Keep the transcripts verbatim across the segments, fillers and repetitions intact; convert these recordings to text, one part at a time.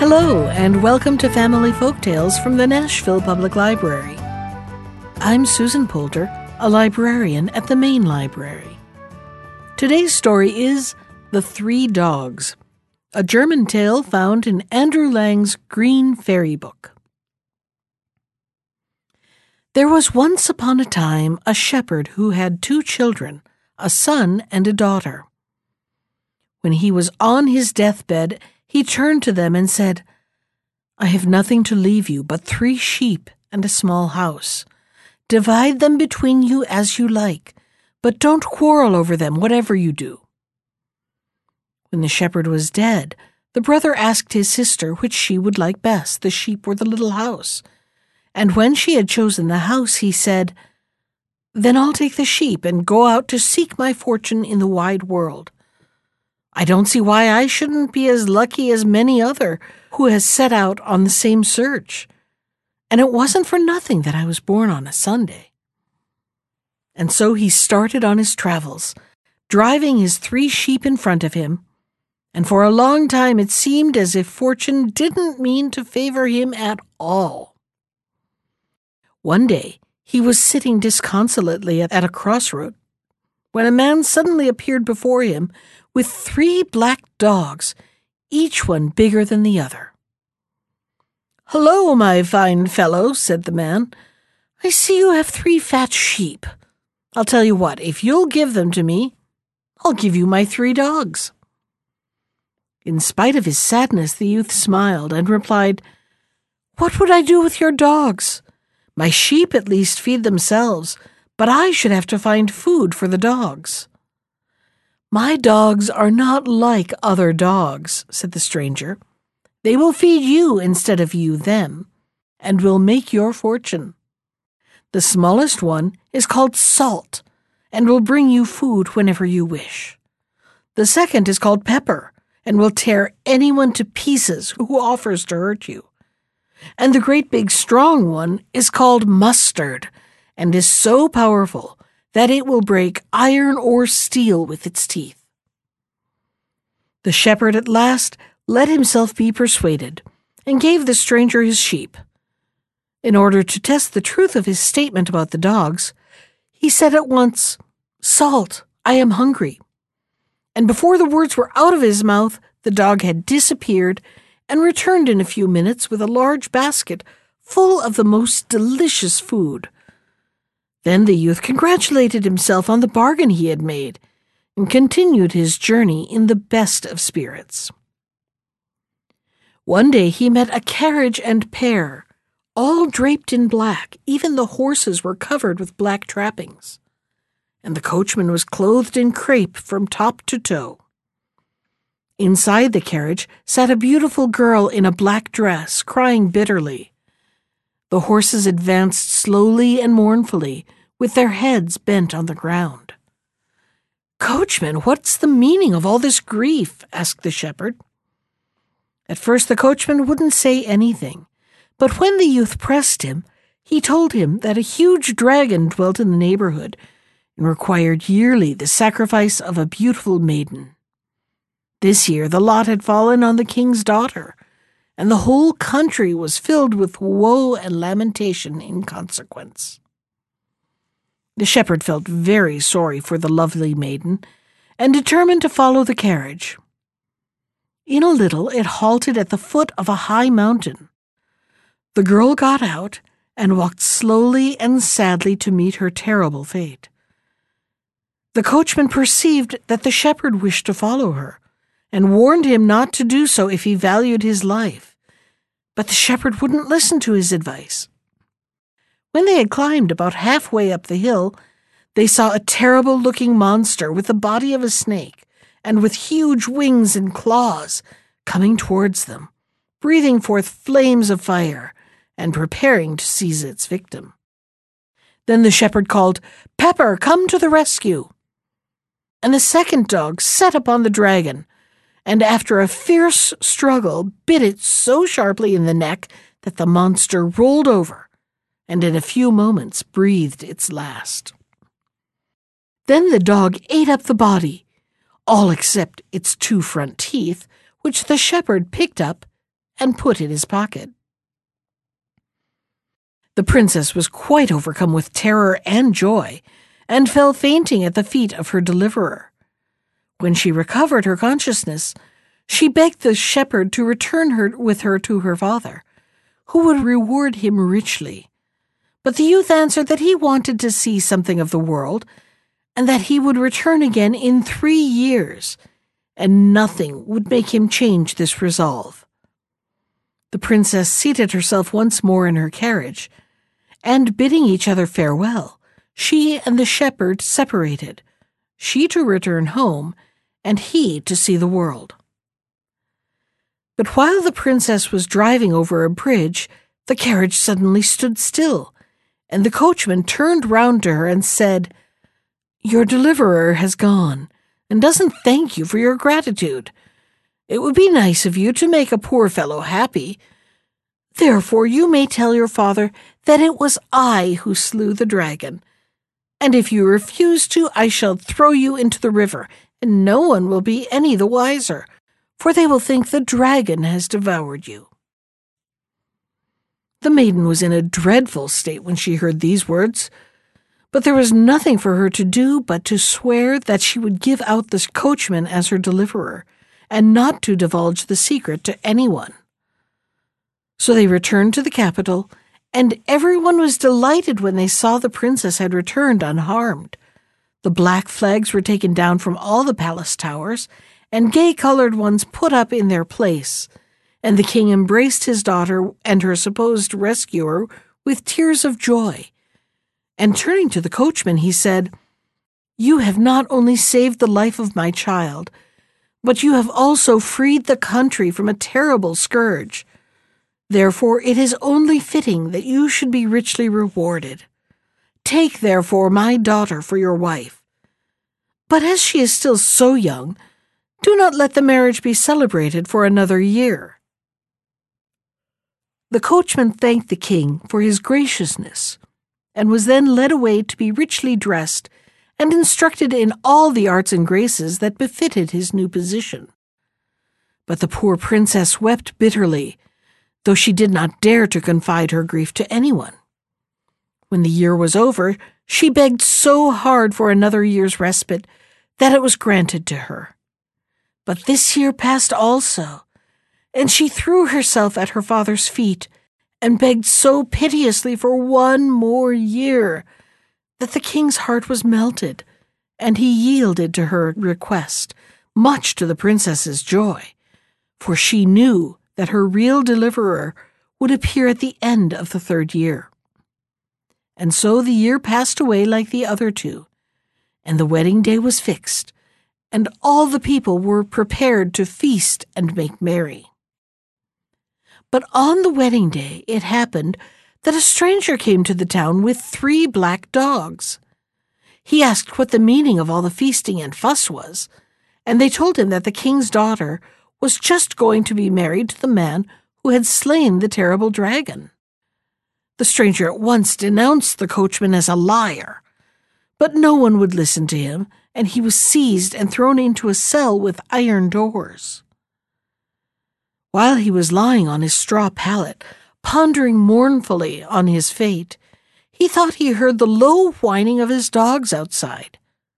Hello, and welcome to Family Folktales from the Nashville Public Library. I'm Susan Poulter, a librarian at the Main Library. Today's story is The Three Dogs, a German tale found in Andrew Lang's Green Fairy Book. There was once upon a time a shepherd who had two children, a son and a daughter. When he was on his deathbed, he turned to them and said, "I have nothing to leave you but three sheep and a small house. Divide them between you as you like, but don't quarrel over them, whatever you do." When the shepherd was dead, the brother asked his sister which she would like best, the sheep or the little house. And when she had chosen the house, he said, "Then I'll take the sheep and go out to seek my fortune in the wide world. I don't see why I shouldn't be as lucky as many other who has set out on the same search. And it wasn't for nothing that I was born on a Sunday." And so he started on his travels, driving his three sheep in front of him, and for a long time it seemed as if fortune didn't mean to favor him at all. One day he was sitting disconsolately at a crossroad when a man suddenly appeared before him with three black dogs, each one bigger than the other. "Hello, my fine fellow," said the man. "I see you have three fat sheep. I'll tell you what, if you'll give them to me, I'll give you my three dogs." In spite of his sadness, the youth smiled and replied, "What would I do with your dogs? My sheep at least feed themselves, but I should have to find food for the dogs." "My dogs are not like other dogs," said the stranger. "They will feed you instead of you them, and will make your fortune. The smallest one is called Salt, and will bring you food whenever you wish. The second is called Pepper, and will tear anyone to pieces who offers to hurt you. And the great big strong one is called Mustard, and is so powerful that it will break iron or steel with its teeth." The shepherd at last let himself be persuaded, and gave the stranger his sheep. In order to test the truth of his statement about the dogs, he said at once, "Salt, I am hungry." And before the words were out of his mouth, the dog had disappeared and returned in a few minutes with a large basket full of the most delicious food. Then the youth congratulated himself on the bargain he had made, and continued his journey in the best of spirits. One day he met a carriage and pair, all draped in black. Even the horses were covered with black trappings, and the coachman was clothed in crape from top to toe. Inside the carriage sat a beautiful girl in a black dress, crying bitterly. The horses advanced slowly and mournfully, with their heads bent on the ground. "Coachman, what's the meaning of all this grief?" asked the shepherd. At first the coachman wouldn't say anything, but when the youth pressed him, he told him that a huge dragon dwelt in the neighborhood and required yearly the sacrifice of a beautiful maiden. This year the lot had fallen on the king's daughter, and the whole country was filled with woe and lamentation in consequence. The shepherd felt very sorry for the lovely maiden, and determined to follow the carriage. In a little it halted at the foot of a high mountain. The girl got out and walked slowly and sadly to meet her terrible fate. The coachman perceived that the shepherd wished to follow her, and warned him not to do so if he valued his life. But the shepherd wouldn't listen to his advice. When they had climbed about halfway up the hill, they saw a terrible-looking monster with the body of a snake and with huge wings and claws coming towards them, breathing forth flames of fire and preparing to seize its victim. Then the shepherd called, "Pepper, come to the rescue!" And the second dog set upon the dragon, and after a fierce struggle bit it so sharply in the neck that the monster rolled over, and in a few moments breathed its last. Then the dog ate up the body, all except its two front teeth, which the shepherd picked up and put in his pocket. The princess was quite overcome with terror and joy, and fell fainting at the feet of her deliverer. When she recovered her consciousness, she begged the shepherd to return her with her to her father, who would reward him richly. But the youth answered that he wanted to see something of the world, and that he would return again in three years, and nothing would make him change this resolve. The princess seated herself once more in her carriage, and bidding each other farewell, she and the shepherd separated, she to return home, and he to see the world. But while the princess was driving over a bridge, the carriage suddenly stood still, and the coachman turned round to her and said, "Your deliverer has gone, and doesn't thank you for your gratitude. It would be nice of you to make a poor fellow happy. Therefore you may tell your father that it was I who slew the dragon, and if you refuse to, I shall throw you into the river, and no one will be any the wiser, for they will think the dragon has devoured you." The maiden was in a dreadful state when she heard these words, but there was nothing for her to do but to swear that she would give out the coachman as her deliverer, and not to divulge the secret to anyone. So they returned to the capital, and everyone was delighted when they saw the princess had returned unharmed. The black flags were taken down from all the palace towers, and gay-colored ones put up in their place, and the king embraced his daughter and her supposed rescuer with tears of joy. And turning to the coachman, he said, "You have not only saved the life of my child, but you have also freed the country from a terrible scourge. Therefore it is only fitting that you should be richly rewarded. Take, therefore, my daughter for your wife. But as she is still so young, do not let the marriage be celebrated for another year." The coachman thanked the king for his graciousness, and was then led away to be richly dressed and instructed in all the arts and graces that befitted his new position. But the poor princess wept bitterly, though she did not dare to confide her grief to anyone. When the year was over, she begged so hard for another year's respite that it was granted to her. But this year passed also, and she threw herself at her father's feet and begged so piteously for one more year that the king's heart was melted, and he yielded to her request, much to the princess's joy, for she knew that her real deliverer would appear at the end of the third year. And so the year passed away like the other two, and the wedding day was fixed, and all the people were prepared to feast and make merry. But on the wedding day it happened that a stranger came to the town with three black dogs. He asked what the meaning of all the feasting and fuss was, and they told him that the king's daughter was just going to be married to the man who had slain the terrible dragon. The stranger at once denounced the coachman as a liar, but no one would listen to him, and he was seized and thrown into a cell with iron doors. While he was lying on his straw pallet, pondering mournfully on his fate, he thought he heard the low whining of his dogs outside.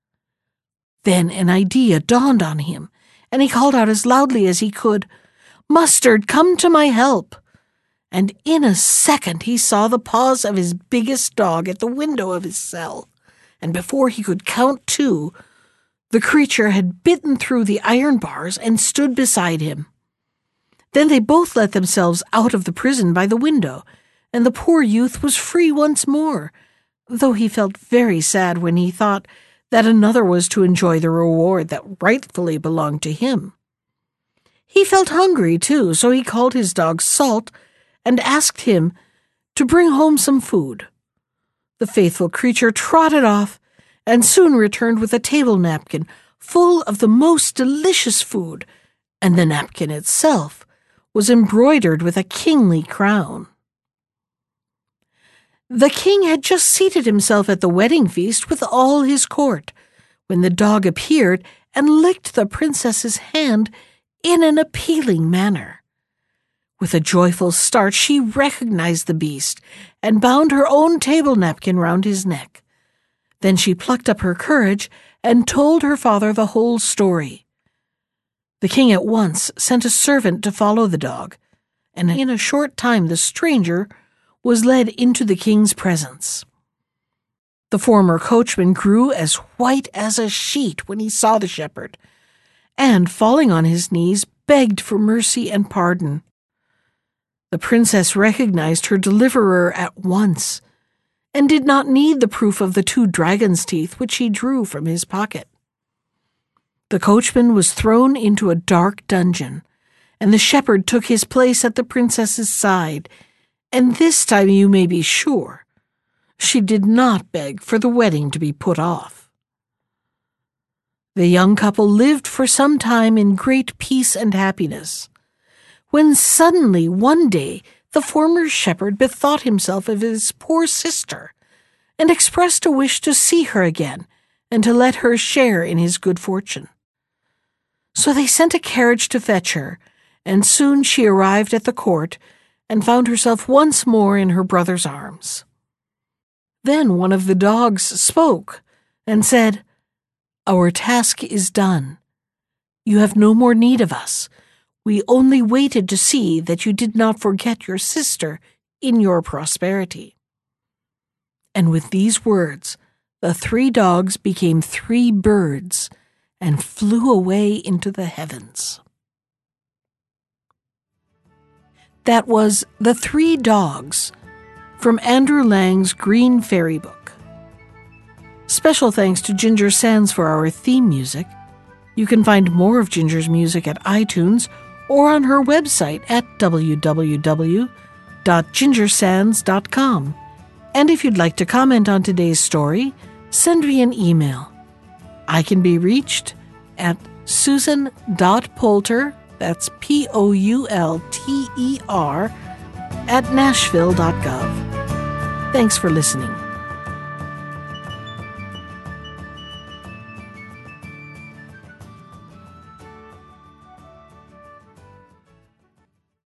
Then an idea dawned on him, and he called out as loudly as he could, "Mustard, come to my help!" And in a second he saw the paws of his biggest dog at the window of his cell, and before he could count two, the creature had bitten through the iron bars and stood beside him. Then they both let themselves out of the prison by the window, and the poor youth was free once more, though he felt very sad when he thought that another was to enjoy the reward that rightfully belonged to him. He felt hungry, too, so he called his dog Salt and asked him to bring home some food. The faithful creature trotted off and soon returned with a table napkin full of the most delicious food, and the napkin itself was embroidered with a kingly crown. The king had just seated himself at the wedding feast with all his court, when the dog appeared and licked the princess's hand in an appealing manner. With a joyful start, she recognized the beast and bound her own table napkin round his neck. Then she plucked up her courage and told her father the whole story. The king at once sent a servant to follow the dog, and in a short time the stranger was led into the king's presence. The former coachman grew as white as a sheet when he saw the shepherd, and, falling on his knees, begged for mercy and pardon. The princess recognized her deliverer at once, and did not need the proof of the two dragon's teeth which he drew from his pocket. The coachman was thrown into a dark dungeon, and the shepherd took his place at the princess's side, and this time you may be sure she did not beg for the wedding to be put off. The young couple lived for some time in great peace and happiness, when suddenly one day the former shepherd bethought himself of his poor sister, and expressed a wish to see her again and to let her share in his good fortune. So they sent a carriage to fetch her, and soon she arrived at the court and found herself once more in her brother's arms. Then one of the dogs spoke and said, "Our task is done. You have no more need of us. We only waited to see that you did not forget your sister in your prosperity." And with these words, the three dogs became three birds and flew away into the heavens. That was The Three Dogs from Andrew Lang's Green Fairy Book. Special thanks to Ginger Sands for our theme music. You can find more of Ginger's music at iTunes or on her website at w w w dot ginger sands dot com. And if you'd like to comment on today's story, send me an email. I can be reached at susan dot poulter, that's P O U L T E R, at nashville dot gov. Thanks for listening.